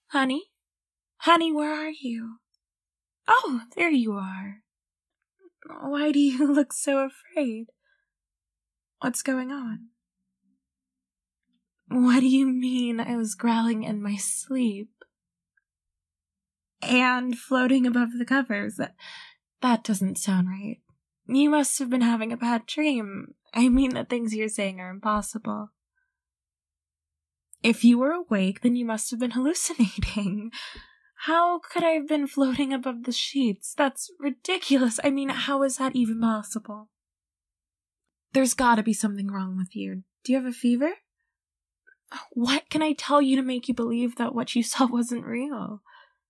Honey? Honey, where are you? Oh, there you are. Why do you look so afraid? What's going on? What do you mean I was growling in my sleep? And floating above the covers? That doesn't sound right. You must have been having a bad dream. I mean, the things you're saying are impossible. If you were awake, then you must have been hallucinating. How could I have been floating above the sheets? That's ridiculous. I mean, how is that even possible? There's gotta be something wrong with you. Do you have a fever? What can I tell you to make you believe that what you saw wasn't real?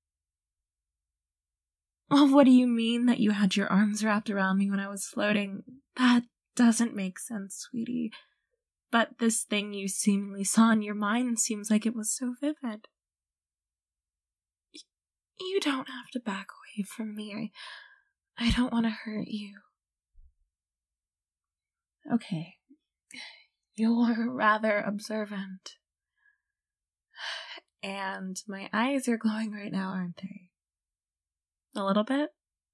Well, what do you mean that you had your arms wrapped around me when I was floating? That doesn't make sense, sweetie. But this thing you seemingly saw in your mind seems like it was so vivid. You don't have to back away from me. I don't want to hurt you. Okay. You're rather observant. And my eyes are glowing right now, aren't they? A little bit?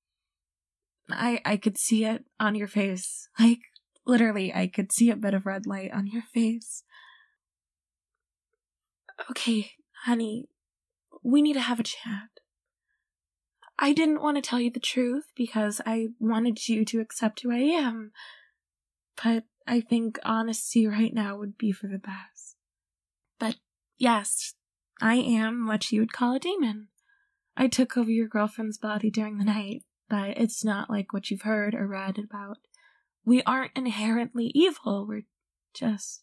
I could see it on your face. Like, literally, I could see a bit of red light on your face. Okay, honey, we need to have a chat. I didn't want to tell you the truth because I wanted you to accept who I am. But I think honesty right now would be for the best. But yes, I am what you would call a demon. I took over your girlfriend's body during the night, but it's not like what you've heard or read about. We aren't inherently evil, we're just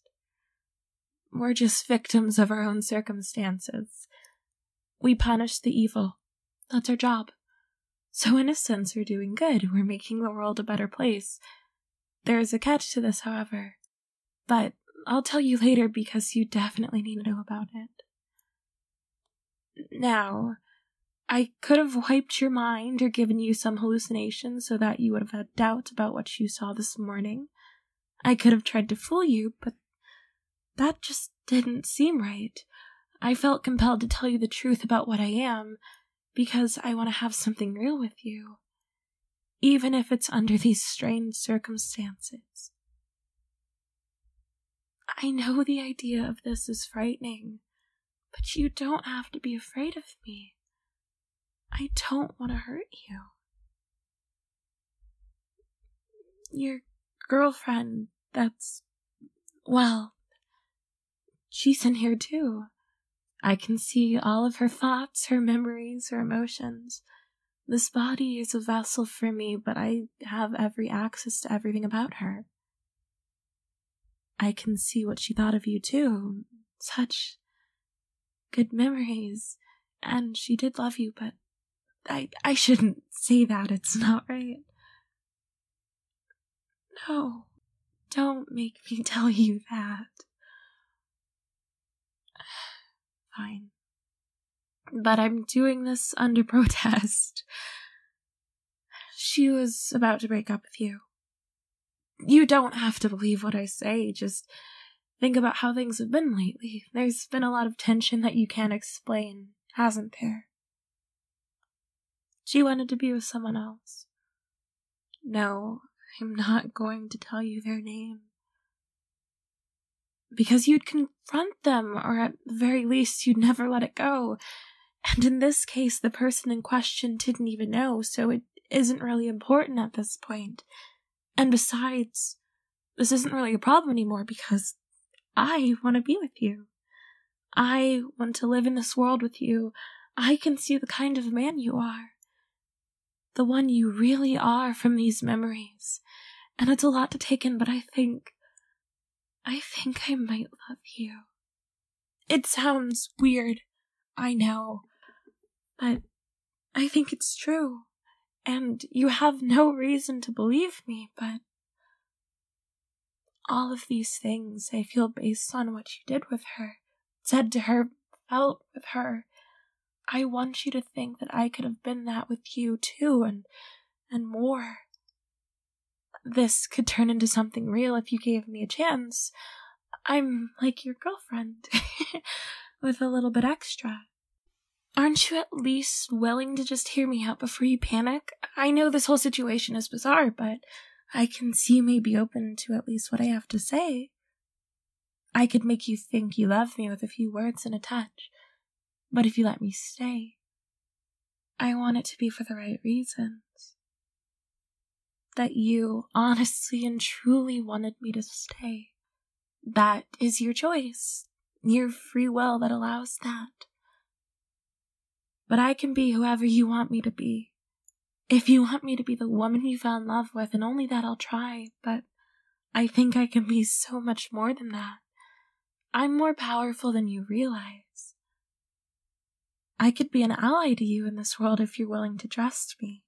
victims of our own circumstances. We punish the evil. That's our job. So in a sense, we're doing good. We're making the world a better place. There's a catch to this, however. But I'll tell you later because you definitely need to know about it. Now, I could have wiped your mind or given you some hallucination so that you would have had doubt about what you saw this morning. I could have tried to fool you, but that just didn't seem right. I felt compelled to tell you the truth about what I am, because I want to have something real with you, even if it's under these strange circumstances. I know the idea of this is frightening, but you don't have to be afraid of me. I don't want to hurt you. Your girlfriend, she's in here too. I can see all of her thoughts, her memories, her emotions. This body is a vessel for me, but I have every access to everything about her. I can see what she thought of you too. Such good memories. And she did love you, but I shouldn't say that. It's not right. No, don't make me tell you that. Fine. But I'm doing this under protest. She was about to break up with you. You don't have to believe what I say, just think about how things have been lately. There's been a lot of tension that you can't explain, hasn't there? She wanted to be with someone else. No, I'm not going to tell you their name. Because you'd confront them, or at the very least, you'd never let it go. And in this case, the person in question didn't even know, so it isn't really important at this point. And besides, this isn't really a problem anymore because I want to be with you. I want to live in this world with you. I can see the kind of man you are. The one you really are from these memories. And it's a lot to take in, but I think I might love you. It sounds weird, I know, but I think it's true. And you have no reason to believe me, but all of these things I feel based on what you did with her, said to her, felt with her. I want you to think that I could have been that with you too, and more. This could turn into something real if you gave me a chance. I'm like your girlfriend, with a little bit extra. Aren't you at least willing to just hear me out before you panic? I know this whole situation is bizarre, but I can see you may be open to at least what I have to say. I could make you think you love me with a few words and a touch, but if you let me stay, I want it to be for the right reasons. That you honestly and truly wanted me to stay. That is your choice, your free will that allows that. But I can be whoever you want me to be. If you want me to be the woman you fell in love with, and only that I'll try, but I think I can be so much more than that. I'm more powerful than you realize. I could be an ally to you in this world if you're willing to trust me.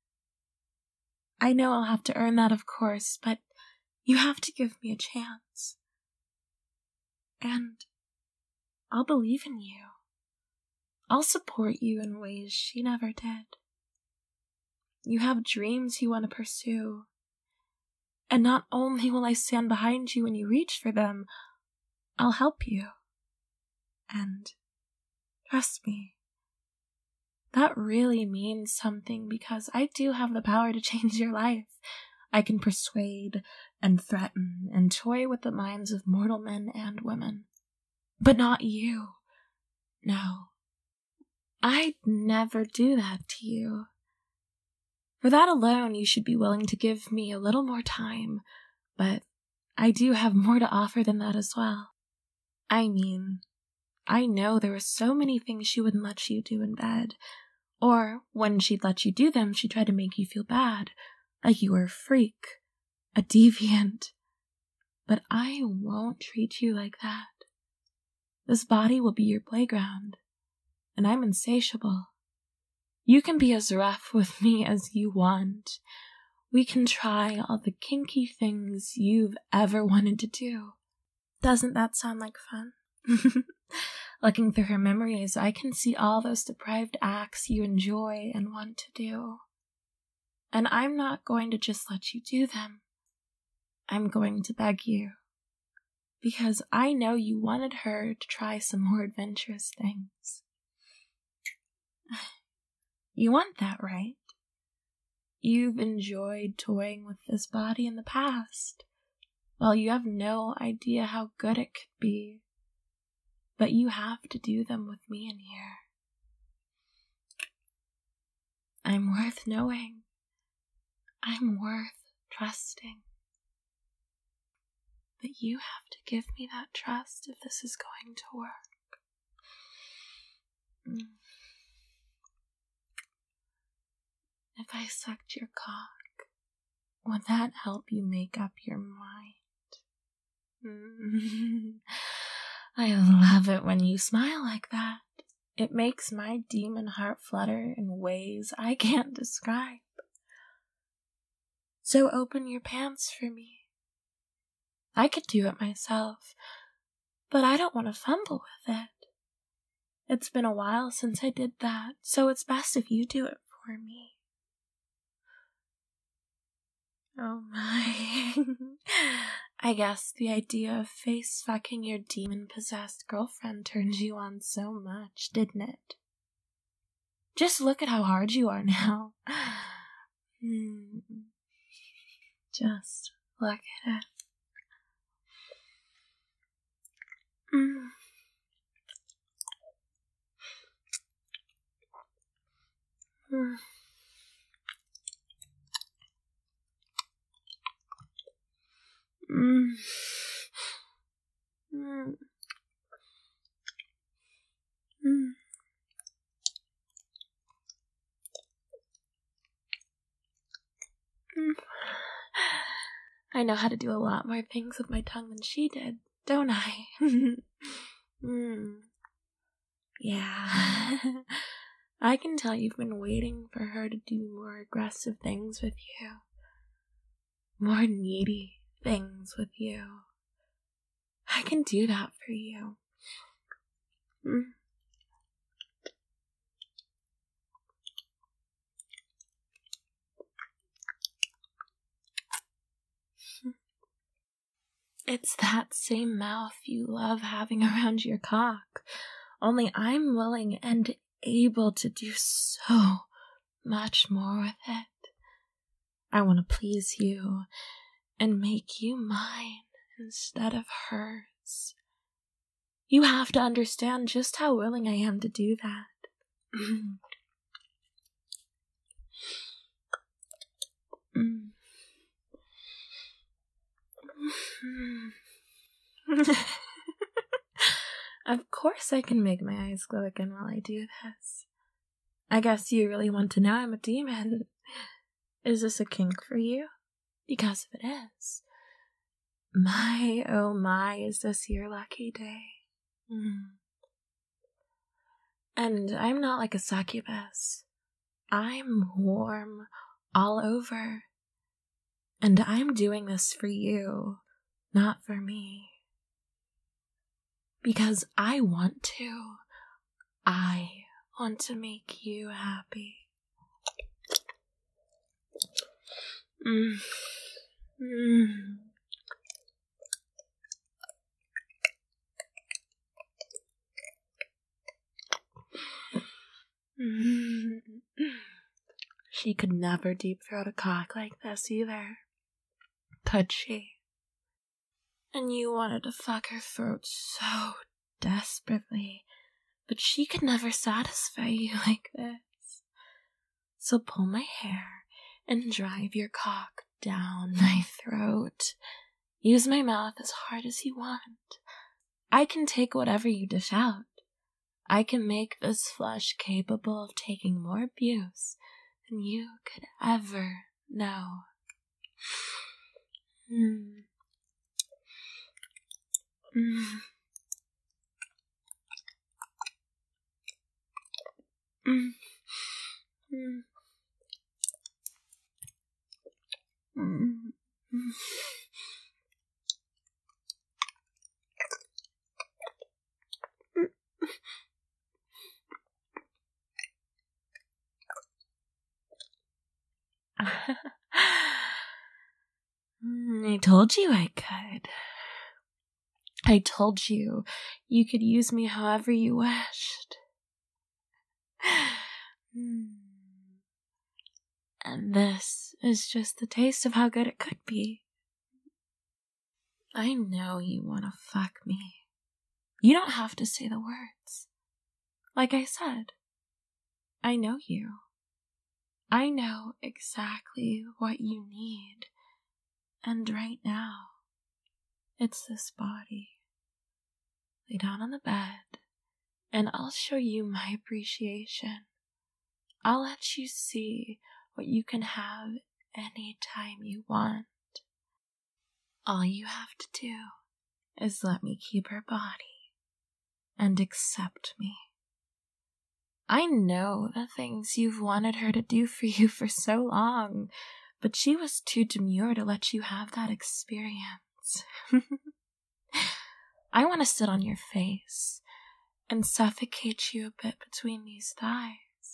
I know I'll have to earn that, of course, but you have to give me a chance. And I'll believe in you. I'll support you in ways she never did. You have dreams you want to pursue. And not only will I stand behind you when you reach for them, I'll help you. And trust me, that really means something because I do have the power to change your life. I can persuade and threaten and toy with the minds of mortal men and women. But not you. No. I'd never do that to you. For that alone, you should be willing to give me a little more time, but I do have more to offer than that as well. I mean, I know there were so many things she wouldn't let you do in bed, or when she'd let you do them, she'd try to make you feel bad, like you were a freak, a deviant. But I won't treat you like that. This body will be your playground, and I'm insatiable. You can be as rough with me as you want. We can try all the kinky things you've ever wanted to do. Doesn't that sound like fun? Looking through her memories, I can see all those deprived acts you enjoy and want to do. And I'm not going to just let you do them. I'm going to beg you. Because I know you wanted her to try some more adventurous things. You want that, right? You've enjoyed toying with this body in the past. Well, you have no idea how good it could be. But you have to do them with me in here. I'm worth knowing. I'm worth trusting. But you have to give me that trust if this is going to work. If I sucked your cock, would that help you make up your mind? I love it when you smile like that. It makes my demon heart flutter in ways I can't describe. So open your pants for me. I could do it myself, but I don't want to fumble with it. It's been a while since I did that, so it's best if you do it for me. Oh my. I guess the idea of face fucking your demon-possessed girlfriend turned you on so much, didn't it? Just look at how hard you are now. Just look at it. I know how to do a lot more things with my tongue than she did, don't I? Yeah. I can tell you've been waiting for her to do more aggressive things with you. More needy things with you. I can do that for you. It's that same mouth you love having around your cock. Only I'm willing and able to do so much more with it. I want to please you and make you mine instead of hers. You have to understand just how willing I am to do that. Of course I can make my eyes glow again while I do this. I guess you really want to know I'm a demon. Is this a kink for you? Because if it is, my, oh my, is this your lucky day. And I'm not like a succubus. I'm warm all over. And I'm doing this for you, not for me. Because I want to. I want to make you happy. She could never deep throat a cock like this either. Could she? And you wanted to fuck her throat so desperately, but she could never satisfy you like this. So pull my hair and drive your cock down my throat. Use my mouth as hard as you want. I can take whatever you dish out. I can make this flesh capable of taking more abuse than you could ever know. I told you I could. I told you you could use me however you wished. And this is just the taste of how good it could be. I know you want to fuck me. You don't have to say the words. Like I said, I know you. I know exactly what you need. And right now, it's this body. Lay down on the bed, and I'll show you my appreciation. I'll let you see what you can have anytime you want. All you have to do is let me keep her body and accept me. I know the things you've wanted her to do for you for so long, but she was too demure to let you have that experience. I want to sit on your face and suffocate you a bit between these thighs.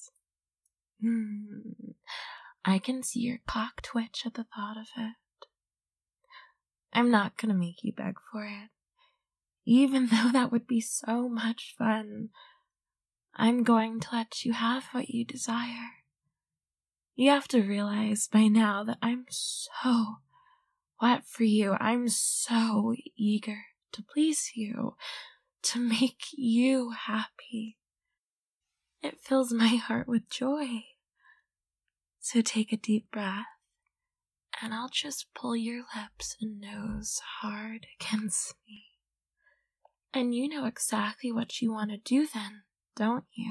I can see your cock twitch at the thought of it. I'm not gonna make you beg for it, even though that would be so much fun. I'm going to let you have what you desire. You have to realize by now that I'm so wet for you. I'm so eager to please you, to make you happy. It fills my heart with joy. So take a deep breath, and I'll just pull your lips and nose hard against me. And you know exactly what you want to do then, don't you?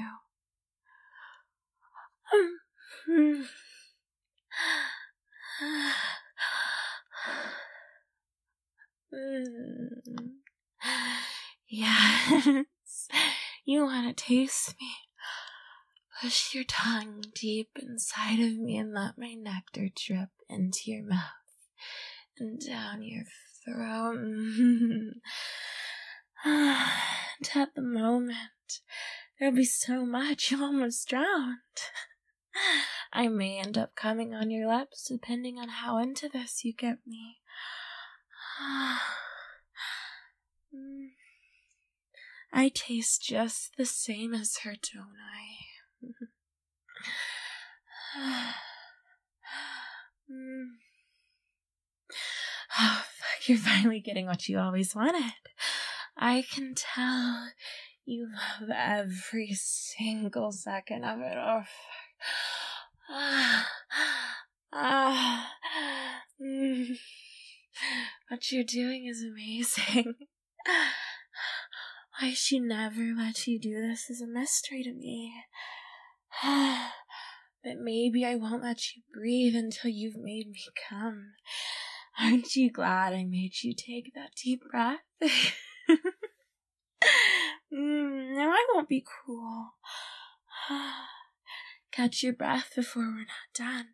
Yes, you want to taste me. Push your tongue deep inside of me and let my nectar drip into your mouth and down your throat. And at the moment, there'll be so much you almost drowned. I may end up coming on your lips depending on how into this you get me. I taste just the same as her, don't I? Oh, fuck, you're finally getting what you always wanted. I can tell you love every single second of it. Oh, fuck. What you're doing is amazing. Why she never let you do this is a mystery to me. But maybe I won't let you breathe until you've made me come. Aren't you glad I made you take that deep breath? No, I won't be cruel. Catch your breath before we're not done.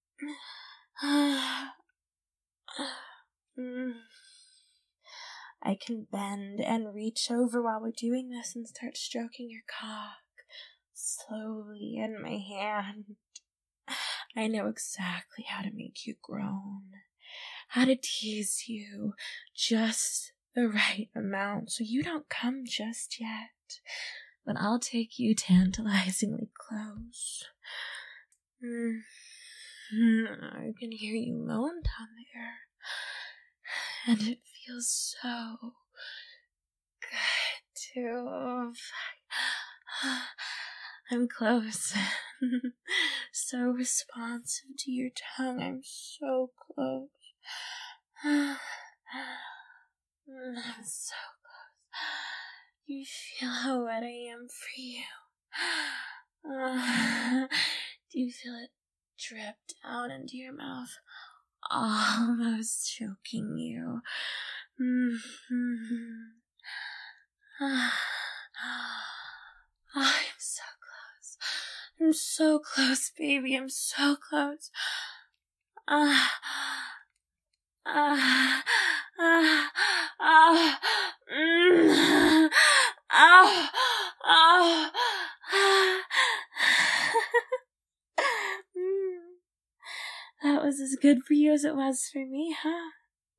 I can bend and reach over while we're doing this and start stroking your cock slowly in my hand. I know exactly how to make you groan, how to tease you just the right amount so you don't come just yet. But I'll take you tantalizingly close. I can hear you moan down there, and it feels so good too. I'm close. So responsive to your tongue. I'm so close. I'm so close. You feel how wet I am for you. Do you feel it drip down into your mouth, almost choking you? I'm so close. I'm so close, baby. I'm so close. That was as good for you as it was for me, huh?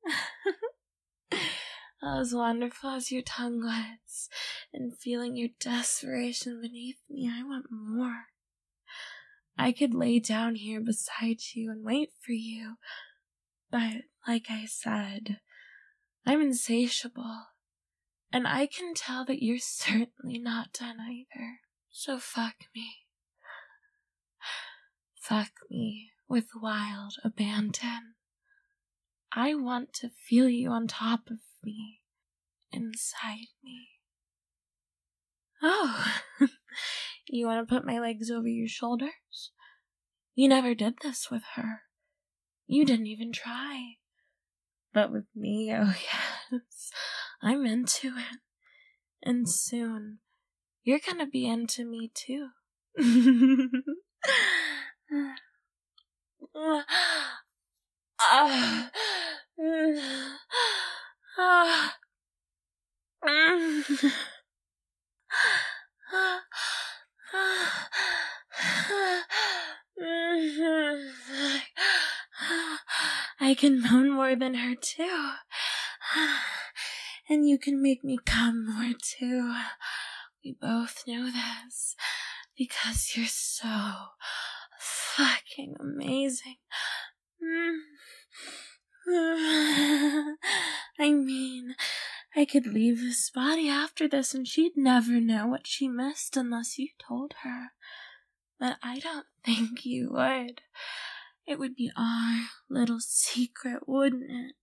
As wonderful as your tongue was, and feeling your desperation beneath me, I want more. I could lay down here beside you and wait for you, but like I said, I'm insatiable, and I can tell that you're certainly not done either. So fuck me. Fuck me with wild abandon. I want to feel you on top of me, inside me. Oh, you want to put my legs over your shoulders? You never did this with her. You didn't even try. But with me, oh yes, I'm into it. And soon, you're gonna be into me too. I can moan more than her too. And you can make me come more too. We both know this because you're so fucking amazing. I mean, I could leave this body after this and she'd never know what she missed unless you told her. But I don't think you would. It would be our little secret, wouldn't it?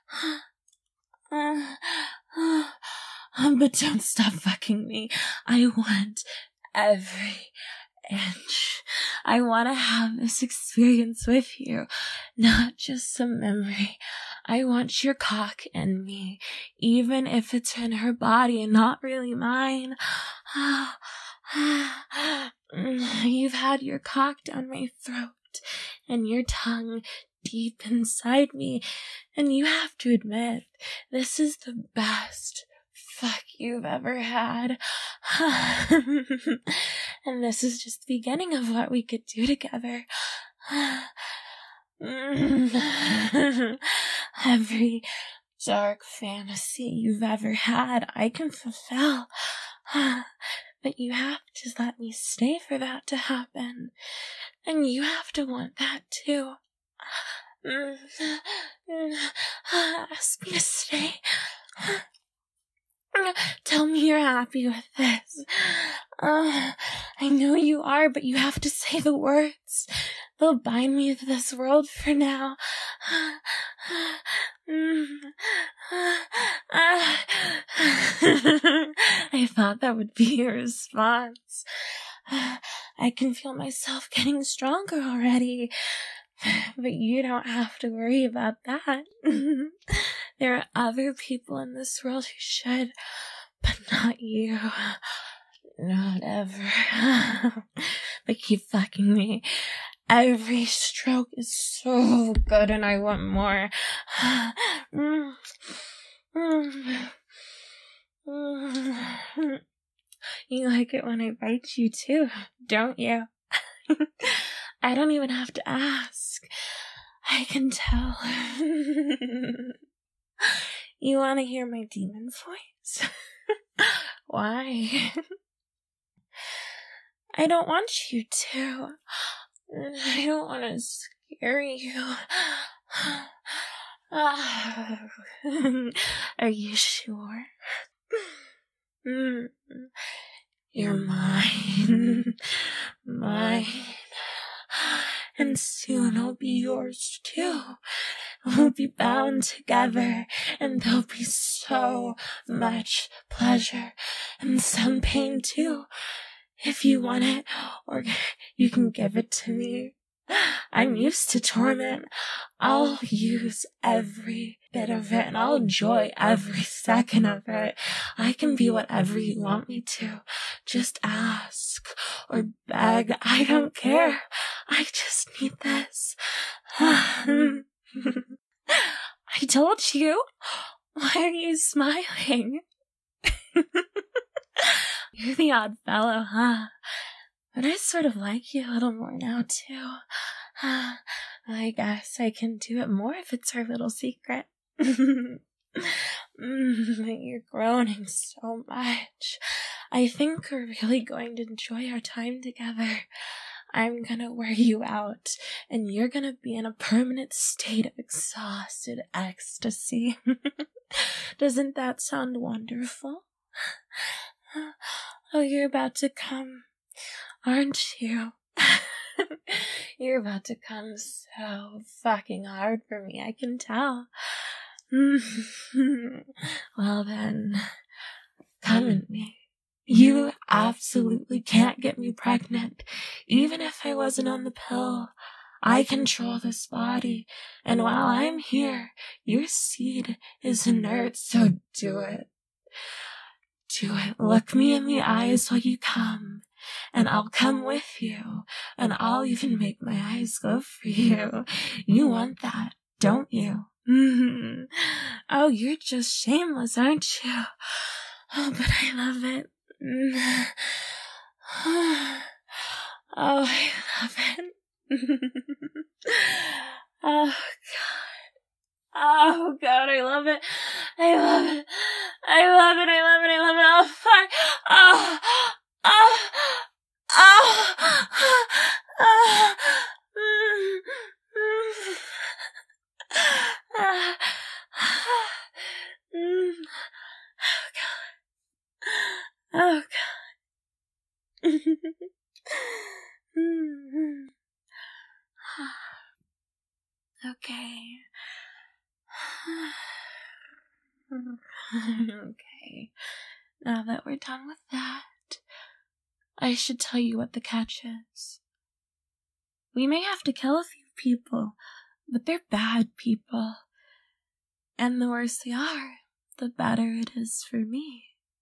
But don't stop fucking me. I want every inch. I want to have this experience with you, not just some memory. I want your cock in me, even if it's in her body and not really mine. You've had your cock down my throat and your tongue deep inside me, and you have to admit, this is the best fuck you've ever had. And this is just the beginning of what we could do together. Every dark fantasy you've ever had, I can fulfill. But you have to let me stay for that to happen. And you have to want that too. Ask me to stay. Tell me you're happy with this. I know you are, but you have to say the words. They'll bind me to this world for now. I thought that would be your response. I can feel myself getting stronger already. But you don't have to worry about that. There are other people in this world who should, but not you. Not ever. But keep fucking me. Every stroke is so good and I want more. You like it when I bite you too, don't you? I don't even have to ask. I can tell. You want to hear my demon voice? Why? I don't want you to. I don't want to scare you. Are you sure? You're mine. Mine. And soon I'll be yours too. We'll be bound together, and there'll be so much pleasure and some pain too. If you want it, or you can give it to me. I'm used to torment. I'll use every bit of it, and I'll enjoy every second of it. I can be whatever you want me to. Just ask or beg. I don't care. I just need this. I told you. Why are you smiling? You're the odd fellow, huh? But I sort of like you a little more now, too. I guess I can do it more if it's our little secret. You're groaning so much. I think we're really going to enjoy our time together. I'm gonna wear you out, and you're gonna be in a permanent state of exhausted ecstasy. Doesn't that sound wonderful? Oh, you're about to come, aren't you? You're about to come so fucking hard for me, I can tell. Well then, come at me. You absolutely can't get me pregnant, even if I wasn't on the pill. I control this body, and while I'm here, your seed is inert, so do it. Do it. Look me in the eyes while you come, and I'll come with you, and I'll even make my eyes go for you. You want that, don't you? Oh, you're just shameless, aren't you? Oh, but I love it. Oh, I love it. Oh, God. Oh, God, I love it. I love it. I love it. I love it. I love it. Oh, fuck. Oh, oh, oh, oh. Oh, God. Okay. Okay. Now that we're done with that, I should tell you what the catch is. We may have to kill a few people, but they're bad people. And the worse they are, the better it is for me.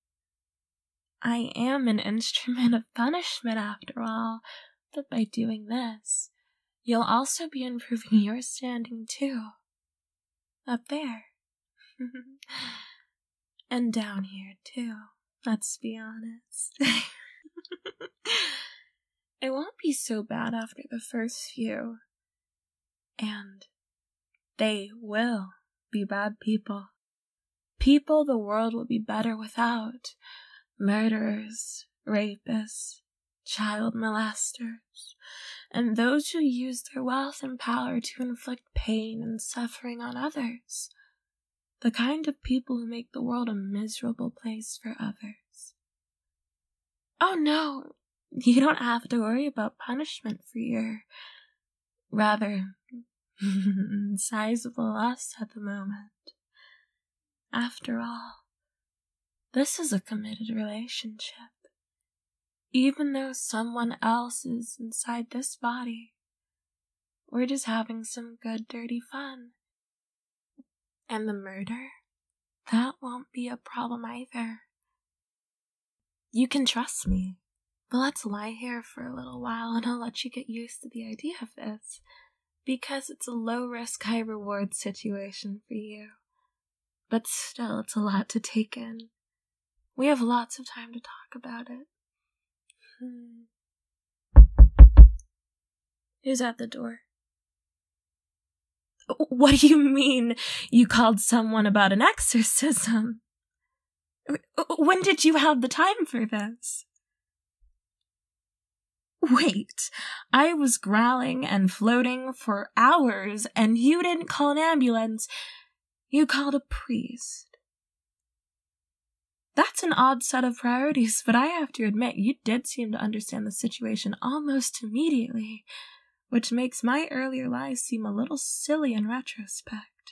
I am an instrument of punishment after all, but by doing this, you'll also be improving your standing too. Up there. And down here too, let's be honest. It won't be so bad after the first few. And they will be bad people. People the world will be better without. Murderers, rapists, child molesters, and those who use their wealth and power to inflict pain and suffering on others. The kind of people who make the world a miserable place for others. Oh no, you don't have to worry about punishment for your rather sizable loss at the moment. After all, this is a committed relationship. Even though someone else is inside this body, we're just having some good dirty fun. And the murder, that won't be a problem either. You can trust me, but let's lie here for a little while and I'll let you get used to the idea of this, because it's a low-risk, high-reward situation for you. But still, it's a lot to take in. We have lots of time to talk about it. Who's at the door? What do you mean you called someone about an exorcism? When did you have the time for this? Wait, I was growling and floating for hours and you didn't call an ambulance. You called a priest. That's an odd set of priorities, but I have to admit you did seem to understand the situation almost immediately, which makes my earlier lies seem a little silly in retrospect.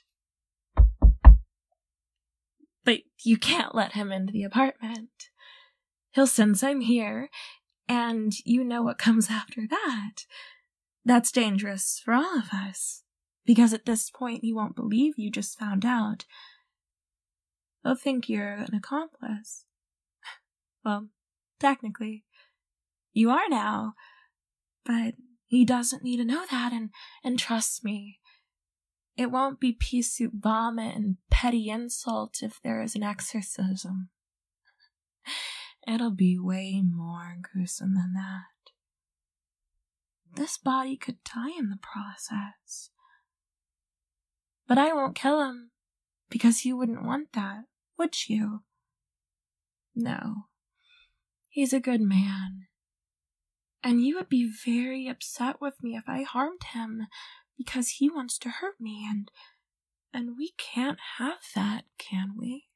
But you can't let him into the apartment. He'll sense I'm here, and you know what comes after that. That's dangerous for all of us, because at this point he won't believe you just found out. He'll think you're an accomplice. Well, technically, you are now, but he doesn't need to know that, and trust me, it won't be pea soup vomit and petty insult if there is an exorcism. It'll be way more gruesome than that. This body could die in the process. But I won't kill him, because you wouldn't want that, would you? No. He's a good man. And you would be very upset with me if I harmed him, because he wants to hurt me, and we can't have that, can we?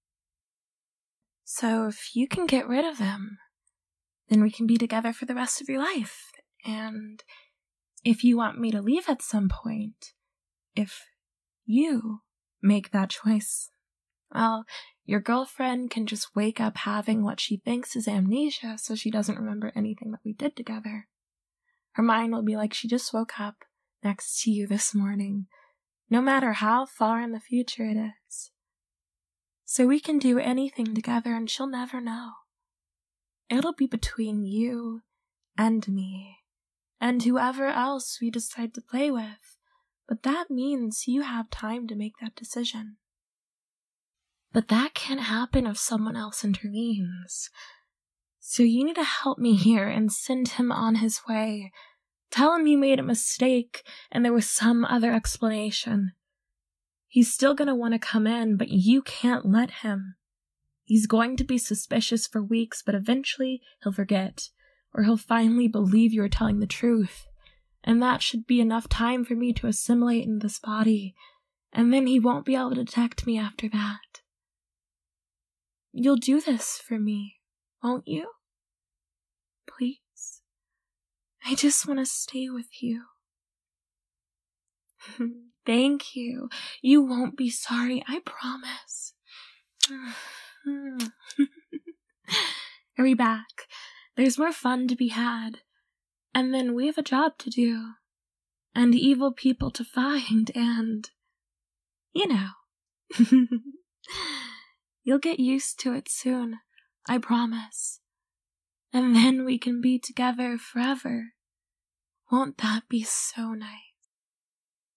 So if you can get rid of him, then we can be together for the rest of your life. And if you want me to leave at some point, if you make that choice, well, your girlfriend can just wake up having what she thinks is amnesia, so she doesn't remember anything that we did together. Her mind will be like she just woke up next to you this morning, no matter how far in the future it is. So we can do anything together and she'll never know. It'll be between you and me, and whoever else we decide to play with, but that means you have time to make that decision. But that can't happen if someone else intervenes. So you need to help me here and send him on his way. Tell him you made a mistake and there was some other explanation. He's still going to want to come in, but you can't let him. He's going to be suspicious for weeks, but eventually he'll forget, or he'll finally believe you're telling the truth. And that should be enough time for me to assimilate in this body, and then he won't be able to detect me after that. You'll do this for me, won't you? Please. I just want to stay with you. Thank you. You won't be sorry, I promise. Hurry back. There's more fun to be had. And then we have a job to do. And evil people to find, and... you know. You'll get used to it soon, I promise. And then we can be together forever. Won't that be so nice?